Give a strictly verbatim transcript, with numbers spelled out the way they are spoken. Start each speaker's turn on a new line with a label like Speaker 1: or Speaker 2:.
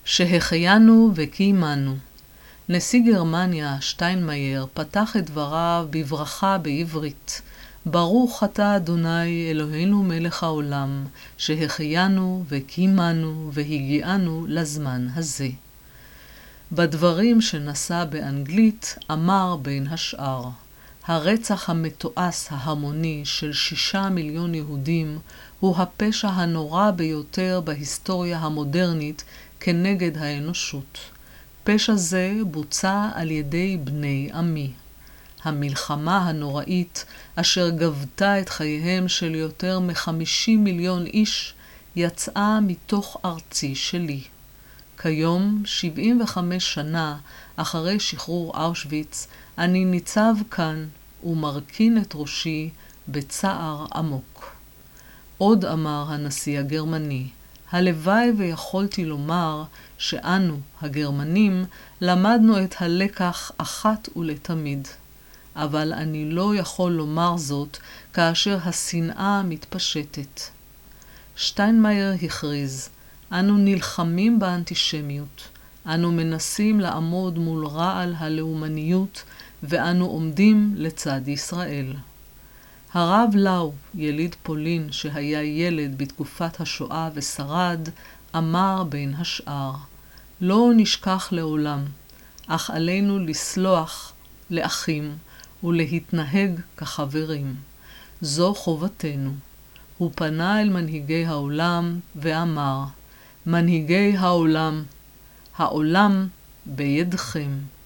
Speaker 1: שהחיינו וקיימנו. נשיא גרמניה, שטיינמאייר, פתח את דבריו בברכה בעברית. ברוך אתה אדוני אלוהינו מלך העולם, שהחיינו וקיימנו והגיענו לזמן הזה. בדברים שנשא באנגלית אמר בין השאר, הרצח המתועש ההמוני של שישה מיליון יהודים הוא הפשע הנורא ביותר בהיסטוריה המודרנית כנגד האנושות. פשע זה בוצע על ידי בני עמי. המלחמה הנוראית אשר גבתה את חייהם של יותר מחמישים מיליון איש יצאה מתוך ארצי שלי. כיום, שבעים וחמש שנה אחרי שחרור אושוויץ, אני ניצב כאן ומרכין את ראשי בצער עמוק. עוד אמר הנשיא הגרמני, הלוואי ויכולתי לומר שאנו, הגרמנים, למדנו את הלקח אחת ולתמיד. אבל אני לא יכול לומר זאת כאשר השנאה מתפשטת. שטיינמאייר הכריז, אנו נלחמים באנטישמיות, אנו מנסים לעמוד מול רעל הלאומניות, ואנו עומדים לצד ישראל. הרב לאו, יליד פולין שהיה ילד בתקופת השואה ושרד, אמר בין השאר, לא נשכח לעולם, אך עלינו לסלוח לאחים ולהתנהג כחברים. זו חובתנו. הוא פנה אל מנהיגי העולם ואמר, מנהיגי העולם, העולם בידכם.